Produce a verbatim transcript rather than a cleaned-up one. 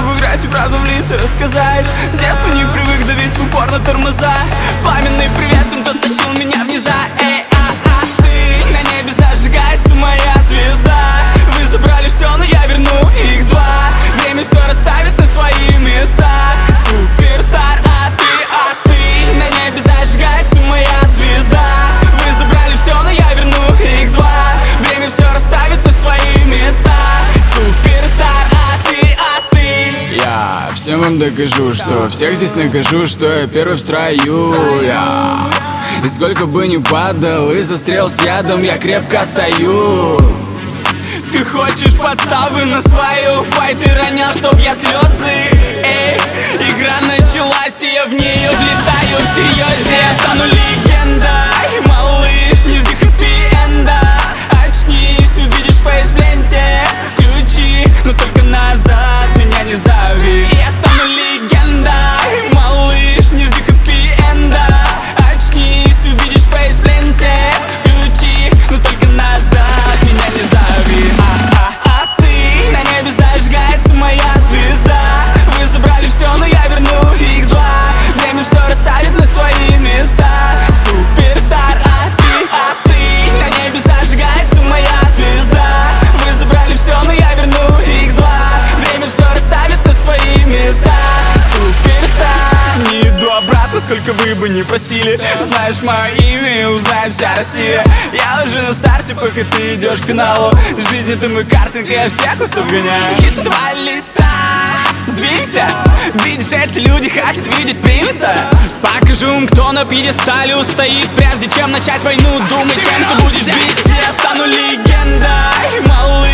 чтобы играть и правду в лица рассказать. С детства не привык давить в упор на тормоза. Пламенный привет всем, кто тащил меня в низа. Эй, а, остынь, на небе зажигается моя звезда. Вы забрали все, но я верну икс два. Время все расставит на свои места. Суперстар, а ты остынь, на небе зажигается моя звезда. Вы забрали все, но я верну икс два. Время все расставит на свои места. Суперстар, а ты остынь. Я всем вам докажу, что всех здесь накажу, что я первый в строю. Я и сколько бы ни падал и застрял с ядом, я крепко стою. Ты хочешь подставы на свою файт, ты ронял, чтоб я слезы. Эй, игра началась, и я в нее влетаю всерьез. Я стану легендой, малыш, не жди хэппи-энда. Очнись, увидишь фейс в ленте. Включи, но только назад меня не зови. Я стану легендой, малыш, не жди хэппи-энда. Очнись, увидишь фейс в ленте. Включи, но только назад меня не зови. А-а, остынь, на небе зажигается моя звезда. Вы забрали все, но я верну икс два. Время все расставит на свои места. Суперстар, а ты остынь, на небе зажигается моя звезда. Вы забрали все, но я верну икс два. Время все расставит на свои места. Суперстар, не иду обратно, сколько вы бы не просили. Знаешь мое имя и узнает вся Россия. Я уже на старте, пока ты идешь к финалу. В жизни ты мой картинг, и я всех вас обгоняю. Чисто два листа, сдвинься. Видишь, эти люди хотят видеть принца. Покажу им, кто на пьедестале устоит. Прежде чем начать войну, думай, кем ты будешь бить. Я стану легендой, малыш.